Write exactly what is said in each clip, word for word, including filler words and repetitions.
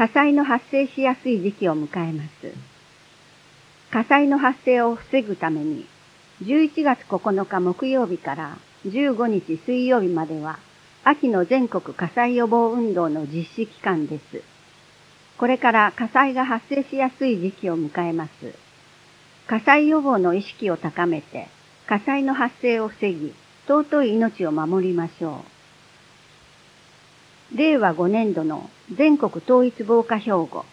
火災の発生しやすい時期を迎えます。火災の発生を防ぐために、じゅういちがつここのか木曜日からじゅうごにち水曜日までは、秋の全国火災予防運動の実施期間です。これから火災が発生しやすい時期を迎えます。火災予防の意識を高めて、火災の発生を防ぎ、尊い命を守りましょう。れいわごねんどの全国統一防火標語。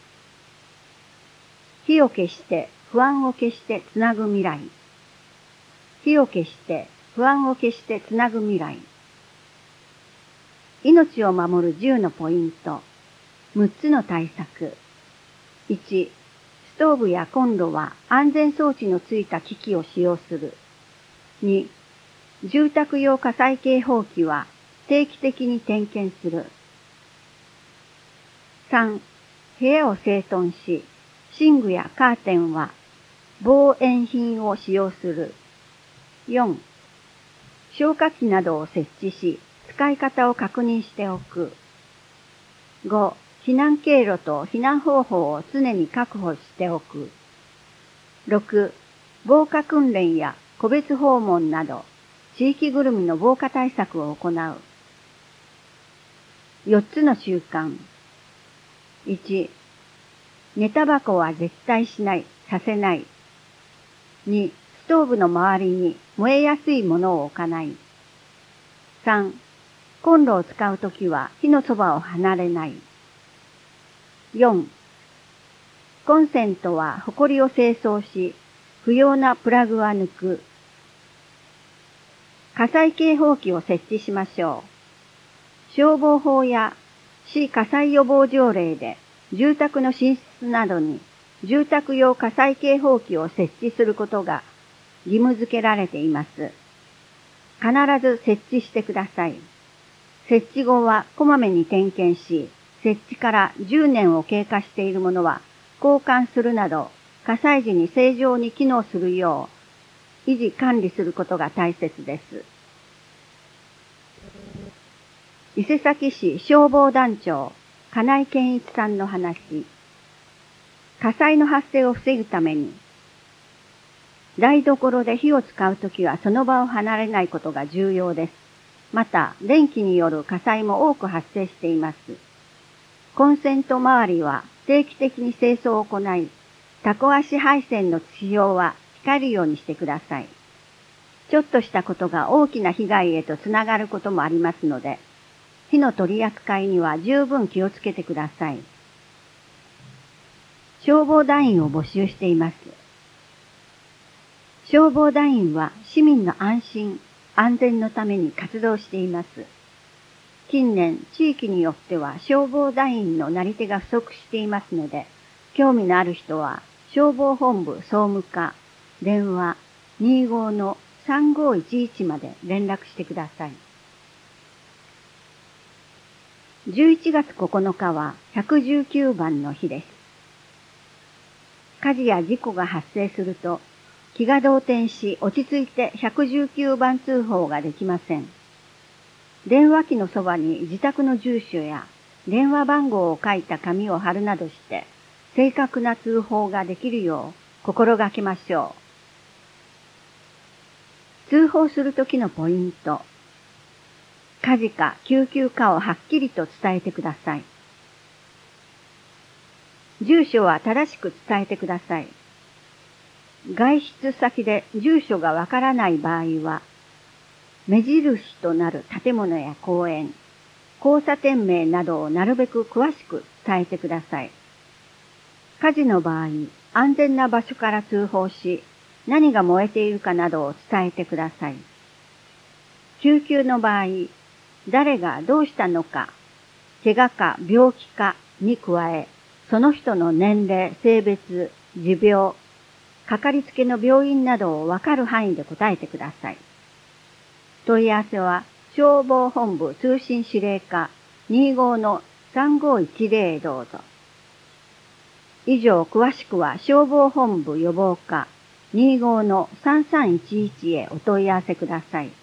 火を消して不安を消してつなぐ未来。火を消して不安を消してつなぐ未来。命を守るじゅうのポイント。むっつの対策。いち、ストーブやコンロは安全装置のついた機器を使用する。に、住宅用火災警報器は定期的に点検する。さん、部屋を整頓し、寝具やカーテンは防煙品を使用する。よん、消火器などを設置し、使い方を確認しておく。ご、避難経路と避難方法を常に確保しておく。ろく、防火訓練や個別訪問など、地域ぐるみの防火対策を行う。よっつの習慣。いち、寝タバコは絶対しない、させない。に、ストーブの周りに燃えやすいものを置かない。さん、コンロを使うときは火のそばを離れない。よん、コンセントはホコリを清掃し、不要なプラグは抜く。火災警報器を設置しましょう。消防法や市火災予防条例で住宅の寝室などに住宅用火災警報器を設置することが義務付けられています。必ず設置してください。設置後はこまめに点検し、設置からじゅうねんを経過しているものは交換するなど、火災時に正常に機能するよう維持管理することが大切です。伊勢崎市消防団長、金井健一さんの話。火災の発生を防ぐために、台所で火を使うときはその場を離れないことが重要です。また、電気による火災も多く発生しています。コンセント周りは定期的に清掃を行い、タコ足配線の使用は控えるようにしてください。ちょっとしたことが大きな被害へとつながることもありますので、火の取り扱いには十分気をつけてください。消防団員を募集しています。消防団員は市民の安心、安全のために活動しています。近年、地域によっては消防団員のなり手が不足していますので、興味のある人は消防本部総務課電話 にじゅうごのさんごいちいち まで連絡してください。じゅういちがつここのかはひゃくじゅうきゅうばんの日です。火事や事故が発生すると気が動転し落ち着いてひゃくじゅうきゅうばん通報ができません。電話機のそばに自宅の住所や電話番号を書いた紙を貼るなどして正確な通報ができるよう心がけましょう。通報するときのポイント。火事か救急かをはっきりと伝えてください。住所は正しく伝えてください。外出先で住所がわからない場合は、目印となる建物や公園、交差点名などをなるべく詳しく伝えてください。火事の場合、安全な場所から通報し、何が燃えているかなどを伝えてください。救急の場合、誰がどうしたのか、怪我か病気かに加え、その人の年齢、性別、持病、かかりつけの病院などをわかる範囲で答えてください。問い合わせは消防本部通信指令課 にじゅうごのさんごいちぜろ へどうぞ。以上詳しくは消防本部予防課 にじゅうごのさんさんいちいち へお問い合わせください。